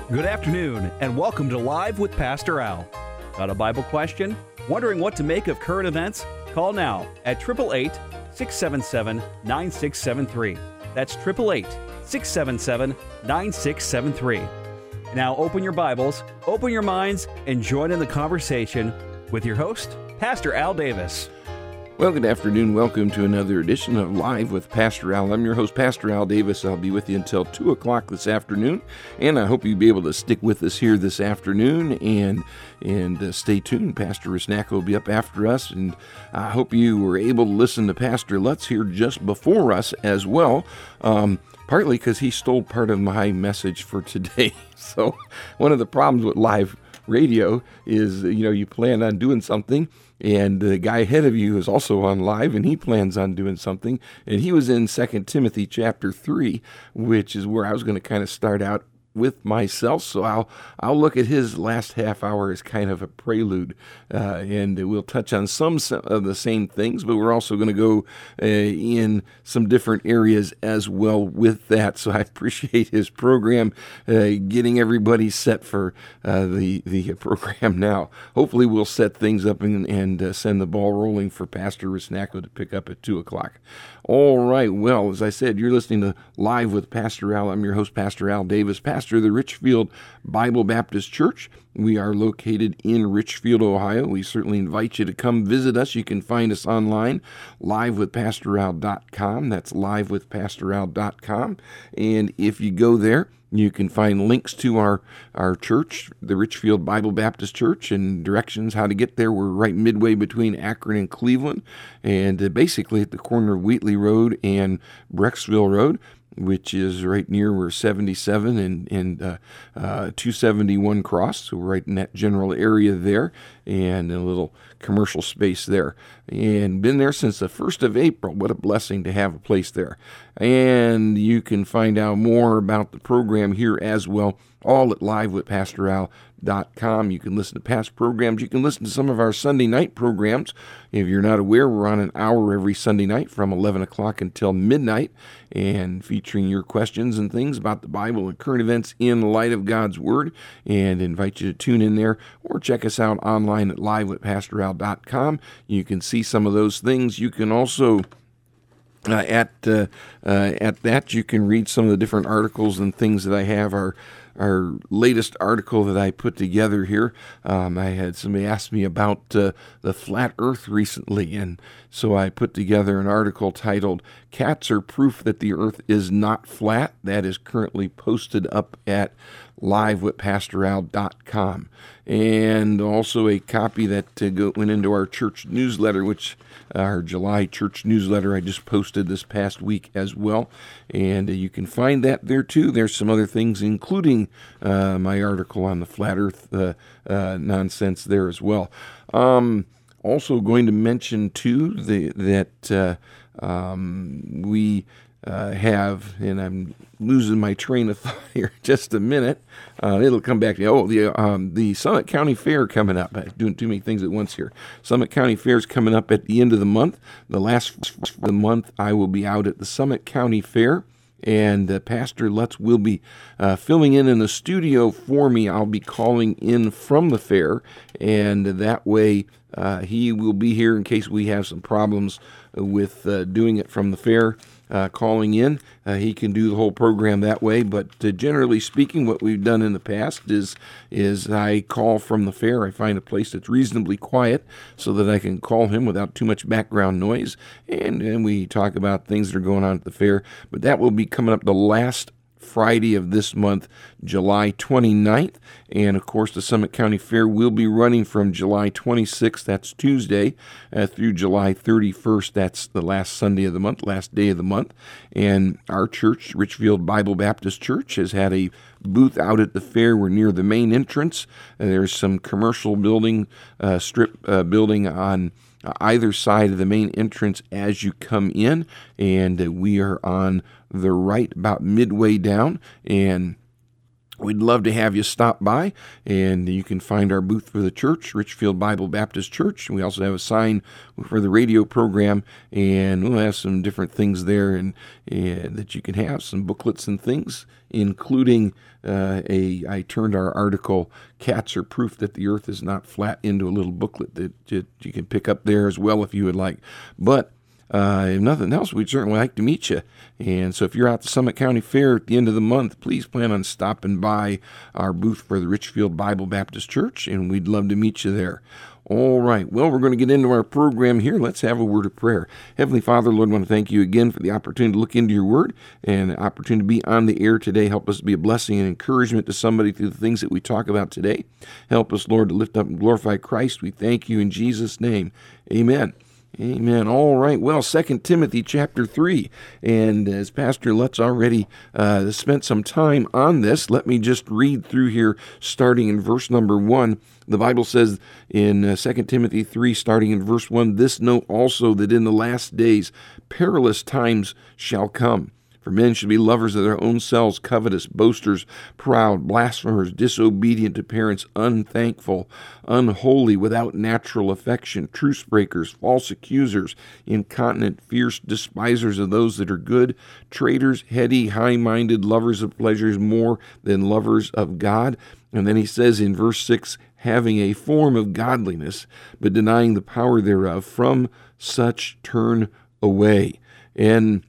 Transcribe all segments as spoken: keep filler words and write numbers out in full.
Good afternoon, and welcome to Live with Pastor Al. Got a Bible question? Wondering what to make of current events? Call now at eight eight eight, six seven seven, nine six seven three. That's eight eight eight, six seven seven, nine six seven three. Now open your Bibles, open your minds, and join in the conversation with your host, Pastor Al Davis. Well, good afternoon. Welcome to another edition of Live with Pastor Al. I'm your host, Pastor Al Davis. I'll be with you until two o'clock this afternoon, and I hope you'll be able to stick with us here this afternoon and and uh, stay tuned. Pastor Rusnak will be up after us, and I hope you were able to listen to Pastor Lutz here just before us as well, um, partly because he stole part of my message for today. So one of the problems with live radio is, you know, you plan on doing something, and the guy ahead of you is also on live, and he plans on doing something. And he was in Second Timothy chapter three, which is where I was going to kind of start out with myself. So I'll I'll look at his last half hour as kind of a prelude, uh, and we'll touch on some of the same things, but we're also going to go uh, in some different areas as well with that. So I appreciate his program, uh, getting everybody set for uh, the the program now. Hopefully we'll set things up and, and uh, send the ball rolling for Pastor Rusnacko to pick up at two o'clock. All right, well, as I said, you're listening to Live with Pastor Al. I'm your host, Pastor Al Davis, pastor of the Richfield Bible Baptist Church. We are located in Richfield, Ohio. We certainly invite you to come visit us. You can find us online, live with pastor al dot com. That's live with pastor al dot com. And if you go there, you can find links to our, our church, the Richfield Bible Baptist Church, and directions how to get there. We're right midway between Akron and Cleveland, and uh, basically at the corner of Wheatley Road and Brecksville Road, which is right near where seventy-seven and, and uh, uh, two seventy-one cross. So we're right in that general area there, and a little commercial space there. And been there since the first of April. What a blessing to have a place there. And you can find out more about the program here as well, all at live with pastor al dot com. You can listen to past programs. You can listen to some of our Sunday night programs. If you're not aware, we're on an hour every Sunday night from eleven o'clock until midnight, and featuring your questions and things about the Bible and current events in light of God's Word, and invite you to tune in there or check us out online at live with pastor al dot com. You can see some of those things. You can also Uh, at uh, uh, at that, you can read some of the different articles and things that I have. Our our latest article that I put together here, um, I had somebody ask me about uh, the flat Earth recently, and so I put together an article titled "Cats Are Proof That the Earth Is Not Flat." That is currently posted up at live with pastor al dot com, and also a copy that uh, go, went into our church newsletter, which our July church newsletter I just posted this past week as well, and uh, you can find that there too. There's some other things, including uh, my article on the flat Earth uh, uh, nonsense there as well. Um, also going to mention too the, that uh, um, we Uh, have, and I'm losing my train of thought here just a minute. Uh, it'll come back to oh the um, the Summit County Fair coming up. I'm doing too many things at once here. Summit County Fair is coming up at the end of the month. The last of the month, I will be out at the Summit County Fair, and uh, Pastor Lutz will be uh, filling in in the studio for me. I'll be calling in from the fair, and that way uh, he will be here in case we have some problems with uh, doing it from the fair. Uh, calling in, uh, he can do the whole program that way. But uh, generally speaking, what we've done in the past is is I call from the fair. I find a place that's reasonably quiet so that I can call him without too much background noise, and and we talk about things that are going on at the fair. But that will be coming up the last Friday of this month, July twenty-ninth, and of course the Summit County Fair will be running from July twenty-sixth, that's Tuesday, uh, through July thirty-first, that's the last Sunday of the month, last day of the month. And our church, Richfield Bible Baptist Church, has had a booth out at the fair. We're near the main entrance. Uh, there's some commercial building, uh, strip uh, building on either side of the main entrance as you come in, and uh, we are on the right about midway down, and we'd love to have you stop by, and you can find our booth for the church, Richfield Bible Baptist Church. We also have a sign for the radio program, and we'll have some different things there and, and that you can have, some booklets and things, including uh, a, I turned our article, Cats Are Proof That the Earth is Not Flat, into a little booklet that, that you can pick up there as well if you would like. But Uh, if nothing else, we'd certainly like to meet you. And so if you're out at the Summit County Fair at the end of the month, please plan on stopping by our booth for the Richfield Bible Baptist Church, and we'd love to meet you there. All right, well, we're going to get into our program here. Let's have a word of prayer. Heavenly Father, Lord, I want to thank you again for the opportunity to look into your word and the opportunity to be on the air today. Help us to be a blessing and encouragement to somebody through the things that we talk about today. Help us, Lord, to lift up and glorify Christ. We thank you in Jesus' name. Amen. Amen. All right. Well, Second Timothy chapter three. And as Pastor Lutz already uh, spent some time on this, let me just read through here, starting in verse number one. The Bible says in uh, Second Timothy three, starting in verse one, "This note also, that in the last days perilous times shall come. For men should be lovers of their own selves, covetous, boasters, proud, blasphemers, disobedient to parents, unthankful, unholy, without natural affection, truce breakers, false accusers, incontinent, fierce, despisers of those that are good, traitors, heady, high-minded, lovers of pleasures more than lovers of God." And then he says in verse six, "Having a form of godliness, but denying the power thereof, from such turn away." And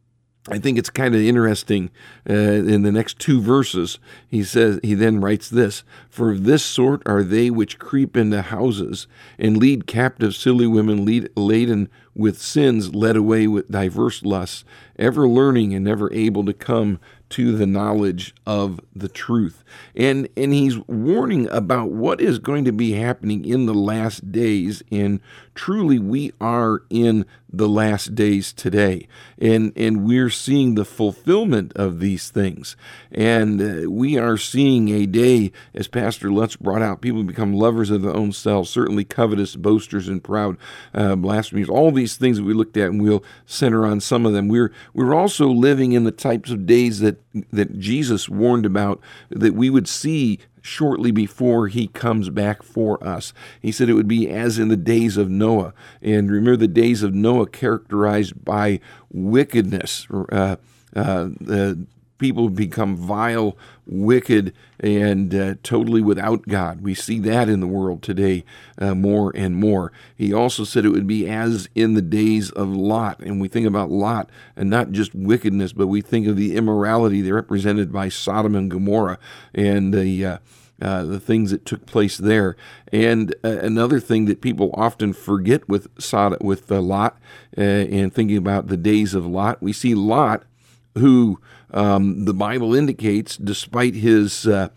I think it's kind of interesting uh, in the next two verses. He says, he then writes this, "For of this sort are they which creep into houses and lead captive silly women, lead, laden with sins, led away with diverse lusts, ever learning and never able to come to the knowledge of the truth." And and he's warning about what is going to be happening in the last days, and truly we are in the last days today, and and we're seeing the fulfillment of these things, and uh, we are seeing a day, as Pastor Lutz brought out, people become lovers of their own selves, certainly covetous, boasters, and proud, uh, blasphemers, all these things that we looked at, and we'll center on some of them. We're we're also living in the types of days that that Jesus warned about, that we would see shortly before he comes back for us. He said it would be as in the days of Noah. And remember, the days of Noah characterized by wickedness. Uh, uh, the people become vile, wicked, and uh, totally without God. We see that in the world today uh, more and more. He also said it would be as in the days of Lot. And we think about Lot, and not just wickedness, but we think of the immorality that represented by Sodom and Gomorrah, and the uh, uh, the things that took place there. And uh, another thing that people often forget with Sodom, with uh, Lot, uh, and thinking about the days of Lot, we see Lot, who um, the Bible indicates, despite his uh,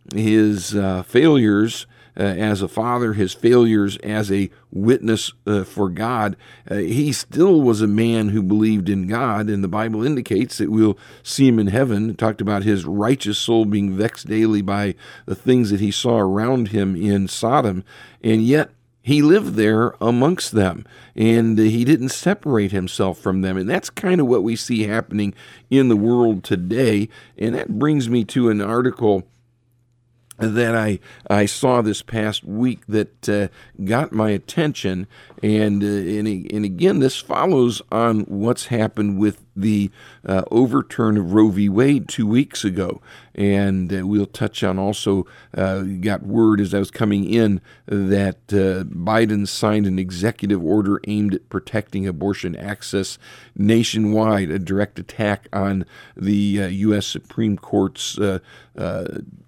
his uh, failures uh, as a father, his failures as a witness uh, for God, uh, he still was a man who believed in God, and the Bible indicates that we'll see him in heaven. It talked about his righteous soul being vexed daily by the things that he saw around him in Sodom, and yet he lived there amongst them, and he didn't separate himself from them. And that's kind of what we see happening in the world today. And that brings me to an article that I I saw this past week that uh, got my attention, and uh, and and again, this follows on what's happened with the uh, overturn of Roe v. Wade two weeks ago, and uh, we'll touch on also. Uh, got word as I was coming in that uh, Biden signed an executive order aimed at protecting abortion access nationwide, a direct attack on the uh, U S Supreme Court's Uh, uh,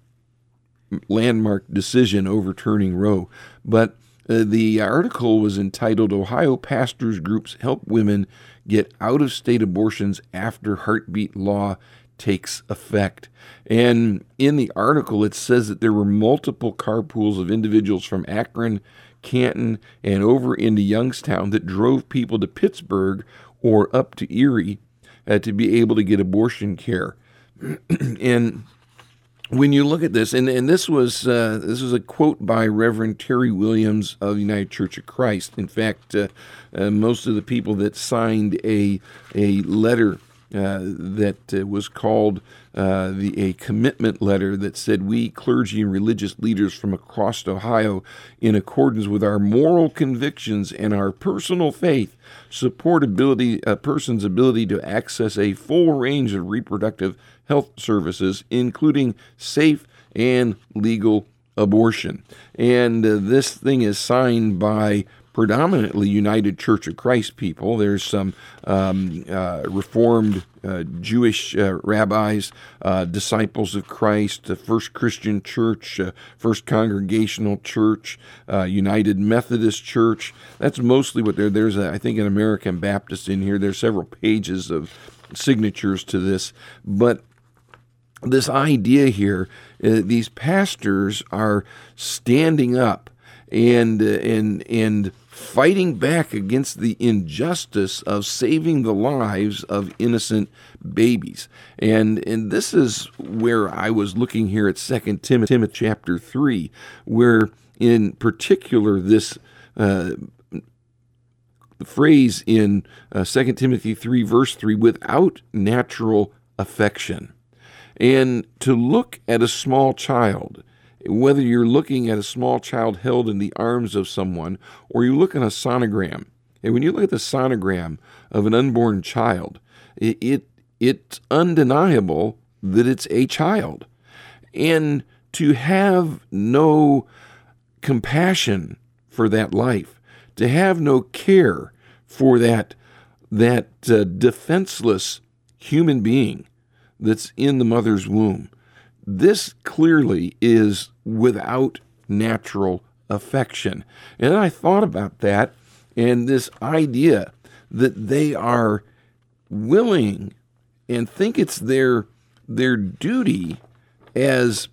landmark decision overturning Roe. But uh, the article was entitled, "Ohio Pastors Groups Help Women Get Out-of-State Abortions After Heartbeat Law Takes Effect." And in the article, it says that there were multiple carpools of individuals from Akron, Canton, and over into Youngstown that drove people to Pittsburgh or up to Erie uh, to be able to get abortion care. And when you look at this, and, and this was uh, this was a quote by Reverend Terry Williams of the United Church of Christ. In fact, uh, uh, most of the people that signed a a letter uh, that uh, was called uh, the a commitment letter that said, "We, clergy and religious leaders from across Ohio, in accordance with our moral convictions and our personal faith, support ability a person's ability to access a full range of reproductive health services, including safe and legal abortion." And uh, this thing is signed by predominantly United Church of Christ people. There's some um, uh, Reformed uh, Jewish uh, rabbis, uh, Disciples of Christ, the First Christian Church, uh, First Congregational Church, uh, United Methodist Church. That's mostly what there. There's, a, I think, an American Baptist in here. There's several pages of signatures to this, but this idea here, uh, these pastors are standing up and uh, and and fighting back against the injustice of saving the lives of innocent babies. And and this is where I was looking here at Second Timothy chapter three, where in particular this uh, the phrase in uh, Second Timothy three verse three, "without natural affection." And to look at a small child, whether you're looking at a small child held in the arms of someone, or you look at a sonogram, and when you look at the sonogram of an unborn child, it, it it's undeniable that it's a child. And to have no compassion for that life, to have no care for that that uh, defenseless human being that's in the mother's womb, this clearly is without natural affection. And I thought about that and this idea that they are willing and think it's their their duty as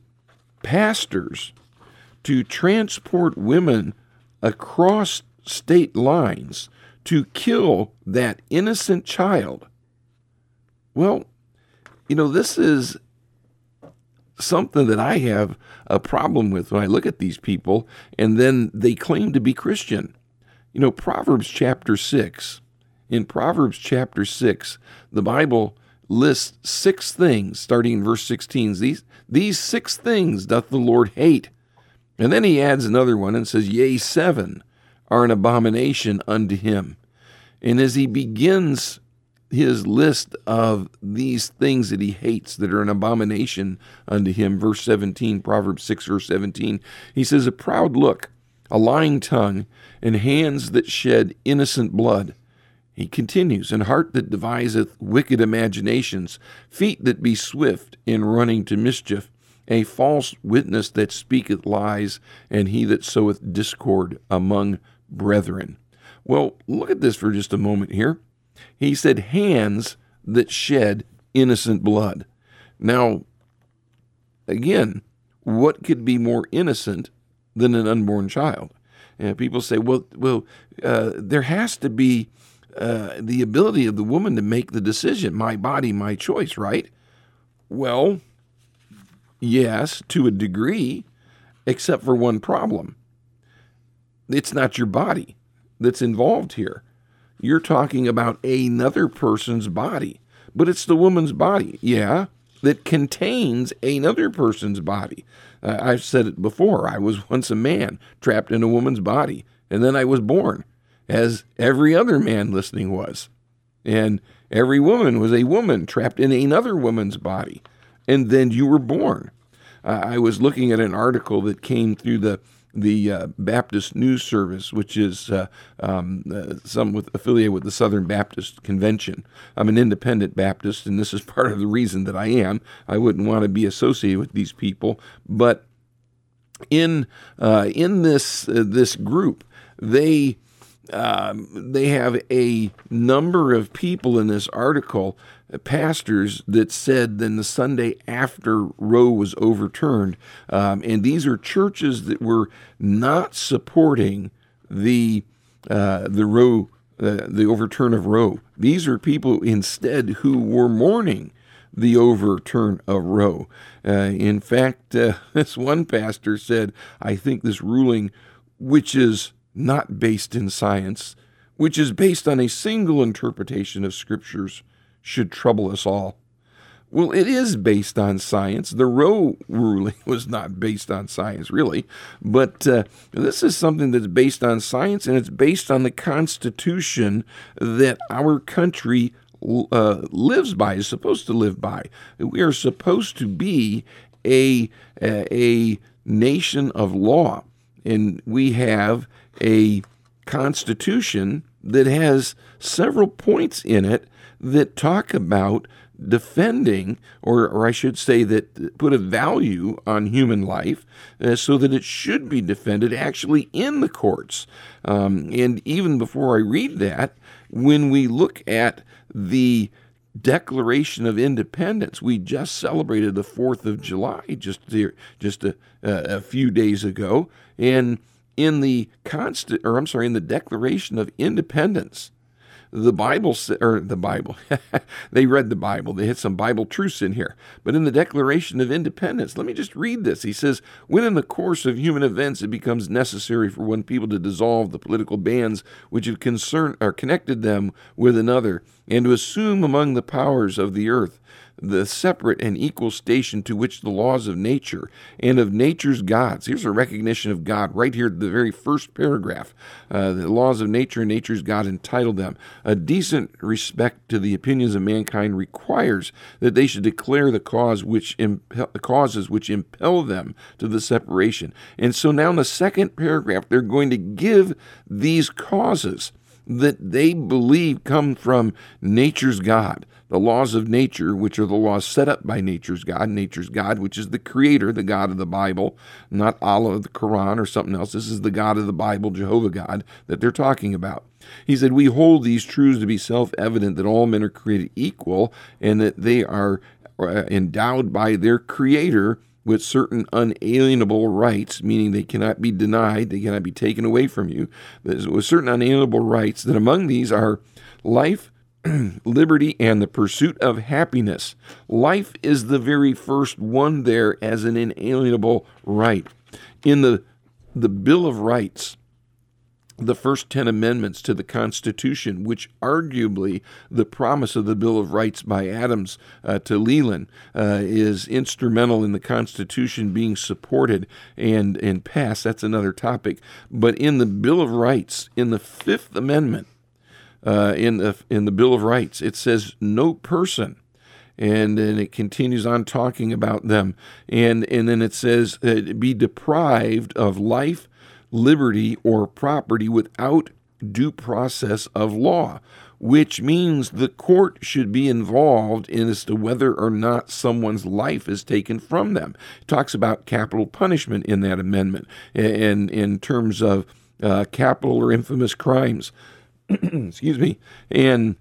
pastors to transport women across state lines to kill that innocent child. Well, you know, this is something that I have a problem with when I look at these people, and then they claim to be Christian. You know, Proverbs chapter six, in Proverbs chapter six, the Bible lists six things, starting in verse sixteen. These, these six things doth the Lord hate. And then he adds another one and says, yea, seven are an abomination unto him. And as he begins his list of these things that he hates that are an abomination unto him, verse seventeen, Proverbs six, verse seventeen, he says, a proud look, a lying tongue, and hands that shed innocent blood. He continues, and heart that deviseth wicked imaginations, feet that be swift in running to mischief, a false witness that speaketh lies, and he that soweth discord among brethren. Well, look at this for just a moment here. He said, hands that shed innocent blood. Now, again, what could be more innocent than an unborn child? And people say, well, well, uh, there has to be uh, the ability of the woman to make the decision, my body, my choice, right? Well, yes, to a degree, except for one problem. It's not your body that's involved here. You're talking about another person's body, but it's the woman's body, yeah, that contains another person's body. Uh, I've said it before. I was once a man trapped in a woman's body, and then I was born, as every other man listening was. And every woman was a woman trapped in another woman's body, and then you were born. Uh, I was looking at an article that came through the the uh, Baptist News Service, which is uh, um, uh, some with affiliated with the Southern Baptist Convention. I'm an independent Baptist, and this is part of the reason that I am. I wouldn't want to be associated with these people, but in uh, in this uh, this group, they um, they have a number of people in this article, uh, pastors, that said then the Sunday after Roe was overturned, um, and these are churches that were not supporting the uh, the Roe uh, the overturn of Roe. These are people instead who were mourning the overturn of Roe. Uh, in fact, uh, this one pastor said, I think this ruling, which is not based in science, which is based on a single interpretation of scriptures, should trouble us all. Well, it is based on science. The Roe ruling was not based on science, really. But uh, this is something that's based on science, and it's based on the Constitution that our country uh, lives by, is supposed to live by. We are supposed to be a, a, a nation of law, and we have a Constitution that has several points in it that talk about defending, or, or I should say that put a value on human life uh, so that it should be defended actually in the courts. Um, and even before I read that, when we look at the Declaration of Independence, we just celebrated the fourth of July just here, just a, a few days ago, and in the constant, or I'm sorry, in the Declaration of Independence, the Bible, or the Bible, they read the Bible. They hit some Bible truths in here. But in the Declaration of Independence, let me just read this. He says, when in the course of human events it becomes necessary for one people to dissolve the political bands which have concerned or connected them with another, and to assume among the powers of the earth the separate and equal station to which the laws of nature and of nature's gods. Here's a recognition of God right here, the very first paragraph. Uh, the laws of nature and nature's God entitled them. A decent respect to the opinions of mankind requires that they should declare the cause which impel, the causes which impel them to the separation. And so now in the second paragraph, they're going to give these causes that they believe come from nature's God. The laws of nature, which are the laws set up by nature's God, nature's God, which is the creator, the God of the Bible, not Allah, the Quran, or something else. This is the God of the Bible, Jehovah God, that they're talking about. He said, we hold these truths to be self-evident that all men are created equal and that they are endowed by their creator with certain unalienable rights, meaning they cannot be denied, they cannot be taken away from you, with certain unalienable rights, that among these are life, liberty, and the pursuit of happiness. Life is the very first one there as an inalienable right. In the, the Bill of Rights, the first ten amendments to the Constitution, which arguably the promise of the Bill of Rights by Adams uh, to Leland uh, is instrumental in the Constitution being supported and, and passed. That's another topic. But in the Bill of Rights, in the Fifth Amendment, uh, in the in the Bill of Rights, it says no person. And then it continues on talking about them. And, and then it says uh, be deprived of life, liberty, or property without due process of law, which means the court should be involved in as to whether or not someone's life is taken from them. It talks about capital punishment in that amendment, and in terms of uh, capital or infamous crimes. Excuse me. And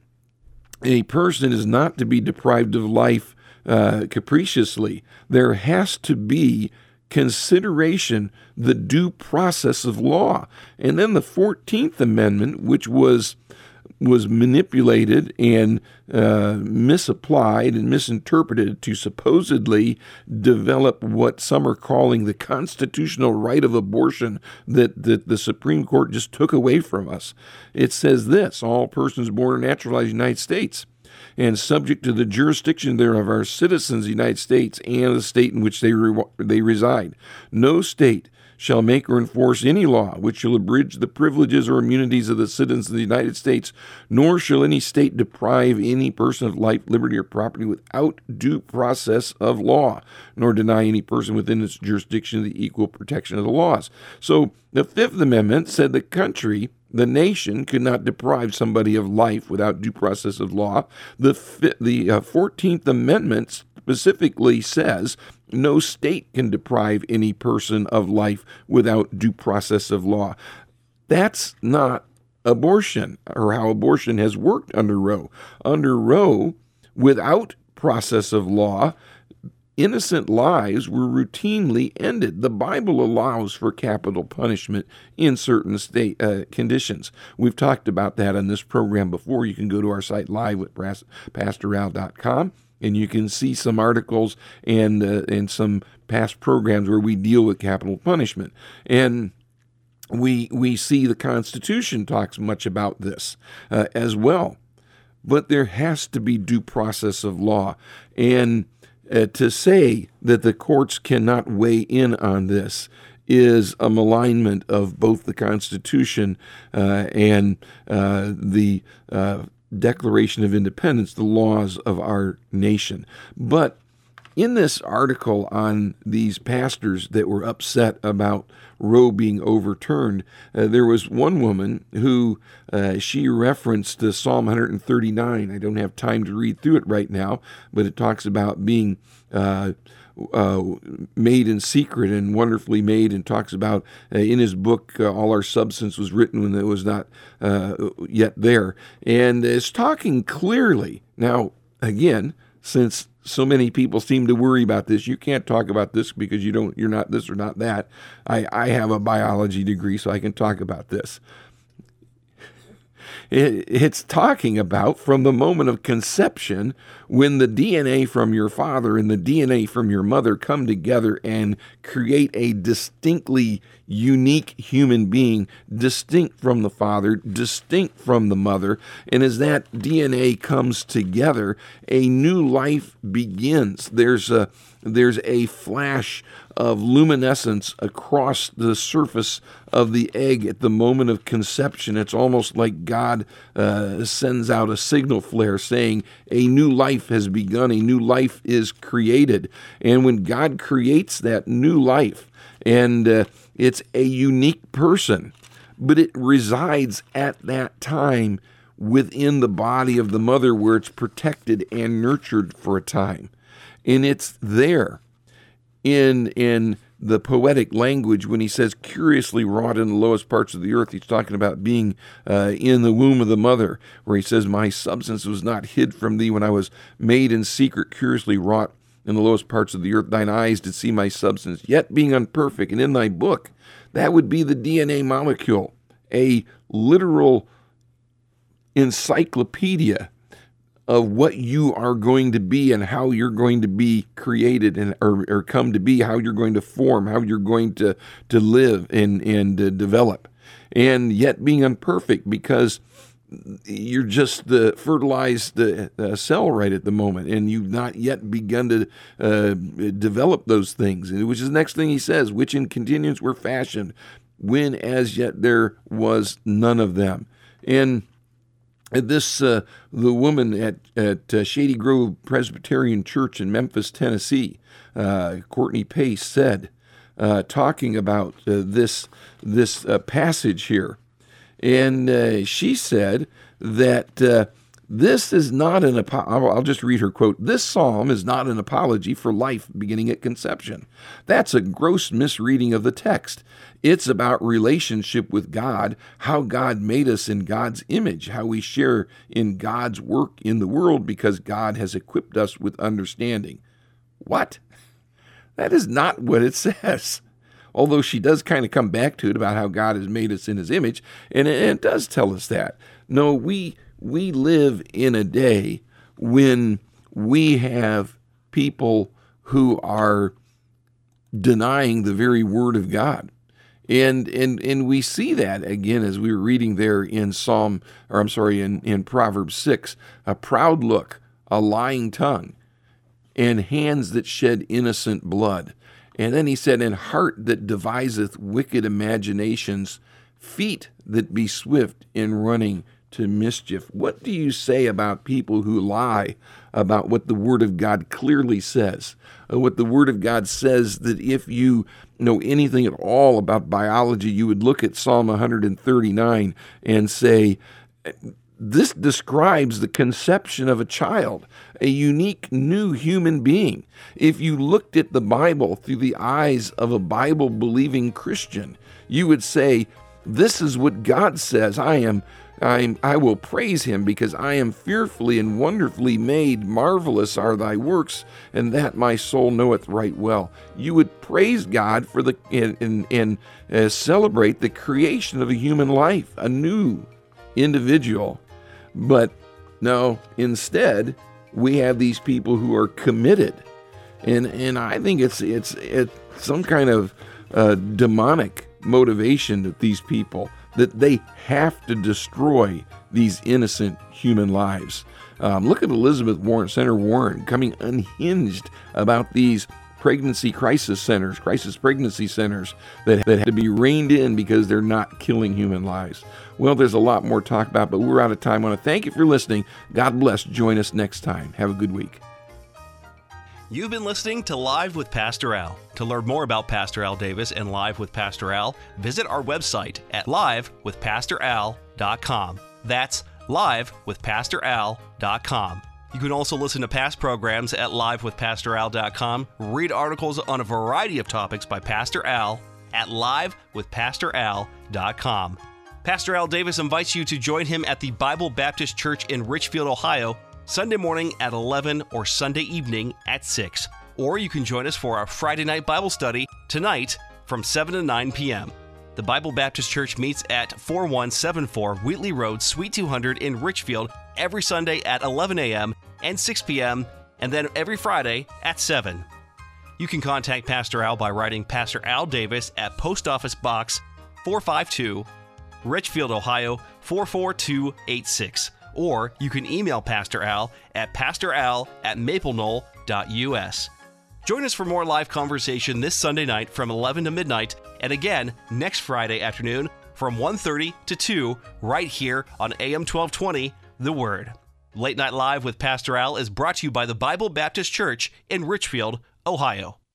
a person is not to be deprived of life uh, capriciously. There has to be consideration, the due process of law. And then the fourteenth Amendment, which was was manipulated and uh, misapplied and misinterpreted to supposedly develop what some are calling the constitutional right of abortion that, that the Supreme Court just took away from us. It says this: all persons born or naturalized in the United States and subject to the jurisdiction thereof are citizens of the United States and the state in which they re- they reside. No state shall make or enforce any law which shall abridge the privileges or immunities of the citizens of the United States, nor shall any state deprive any person of life, liberty, or property without due process of law, nor deny any person within its jurisdiction the equal protection of the laws. So the Fifth Amendment said the country, the nation, could not deprive somebody of life without due process of law. The, the uh, fourteenth Amendment specifically says no state can deprive any person of life without due process of law. That's not abortion, or how abortion has worked under Roe. Under Roe, without process of law, innocent lives were routinely ended. The Bible allows for capital punishment in certain state uh, conditions. We've talked about that on this program before. You can go to our site live at pastor al dot com. And you can see some articles and uh, and some past programs where we deal with capital punishment. And we we see the Constitution talks much about this uh, as well. but there has to be due process of law. And uh, to say that the courts cannot weigh in on this is a malignment of both the Constitution uh, and uh, the uh, Declaration of Independence, the laws of our nation. But in this article on these pastors that were upset about Roe being overturned, uh, there was one woman who uh, she referenced uh, Psalm one thirty-nine. I don't have time to read through it right now, but it talks about being uh, uh, made in secret and wonderfully made, and talks about uh, in his book, uh, all our substance was written when it was not uh, yet there. And is talking clearly. Now, again, since so many people seem to worry about this, you can't talk about this because you don't, you're not this or not that. I, I have a biology degree, so I can talk about this. It, it's talking about from the moment of conception, when the D N A from your father and the D N A from your mother come together and create a distinctly unique human being, distinct from the father, distinct from the mother. And as that D N A comes together, a new life begins. There's a there's a flash of luminescence across the surface of the egg at the moment of conception. It's almost like God uh, sends out a signal flare saying a new life has begun, a new life is created. And when God creates that new life, and uh, it's a unique person, but it resides at that time within the body of the mother, where it's protected and nurtured for a time. And it's there in in the poetic language when he says curiously wrought in the lowest parts of the earth. He's talking about being uh, in the womb of the mother, where he says, my substance was not hid from thee when I was made in secret, curiously wrought in the lowest parts of the earth. Thine eyes did see my substance, yet being unperfect. And in thy book, that would be the D N A molecule, a literal encyclopedia of what you are going to be and how you're going to be created and or, or come to be, how you're going to form, how you're going to, to live and, and uh, develop. And yet being imperfect, because you're just the fertilized the uh, cell right at the moment, and you've not yet begun to uh, develop those things, which is the next thing he says, which in continuance were fashioned, when as yet there was none of them. And This uh, the woman at at uh, Shady Grove Presbyterian Church in Memphis, Tennessee, uh, Courtney Pace, said, uh, talking about uh, this this uh, passage here, and uh, she said that uh, this is not an apo- I'll, I'll just read her quote. This psalm is not an apology for life beginning at conception. That's a gross misreading of the text. It's about relationship with God, how God made us in God's image, how we share in God's work in the world because God has equipped us with understanding. What? That is not what it says. Although she does kind of come back to it about how God has made us in his image, and it, it does tell us that. No, we we live in a day when we have people who are denying the very word of God. And and and we see that again as we were reading there in Psalm, or I'm sorry, in, in Proverbs six, a proud look, a lying tongue, and hands that shed innocent blood. And then he said, and heart that deviseth wicked imaginations, feet that be swift in running to mischief. What do you say about people who lie about what the Word of God clearly says? Uh, what the Word of God says, that if you know anything at all about biology, you would look at Psalm one thirty-nine and say, this describes the conception of a child, a unique new human being. If you looked at the Bible through the eyes of a Bible-believing Christian, you would say, this is what God says. I am I, I will praise him because I am fearfully and wonderfully made. Marvelous are thy works, and that my soul knoweth right well. You would praise God for the and, and, and uh, celebrate the creation of a human life, a new individual. But no, instead, we have these people who are committed. And and I think it's it's it's some kind of uh, demonic motivation that these people that they have to destroy these innocent human lives. Um, look at Elizabeth Warren, Senator Warren, coming unhinged about these pregnancy crisis centers, crisis pregnancy centers that, that have to be reined in because they're not killing human lives. Well, there's a lot more to talk about, but we're out of time. I want to thank you for listening. God bless. Join us next time. Have a good week. You've been listening to Live with Pastor Al. To learn more about Pastor Al Davis and Live with Pastor Al, visit our website at live with pastor al dot com. That's live with pastor al dot com. You can also listen to past programs at live with pastor al dot com, read articles on a variety of topics by Pastor Al at live with pastor al dot com. Pastor Al Davis invites you to join him at the Bible Baptist Church in Richfield, Ohio, Sunday morning at eleven or Sunday evening at six. Or you can join us for our Friday night Bible study tonight from seven to nine p.m. The Bible Baptist Church meets at forty-one seventy-four Wheatley Road, Suite two hundred in Richfield every Sunday at eleven a.m. and six p.m., and then every Friday at seven. You can contact Pastor Al by writing Pastor Al Davis at Post Office Box four fifty-two, Richfield, Ohio four four two eight six. Or you can email Pastor Al at pastoral at mapleknoll dot u s. Join us for more live conversation this Sunday night from eleven to midnight, and again next Friday afternoon from one thirty to two, right here on A M twelve twenty, The Word. Late Night Live with Pastor Al is brought to you by the Bible Baptist Church in Richfield, Ohio.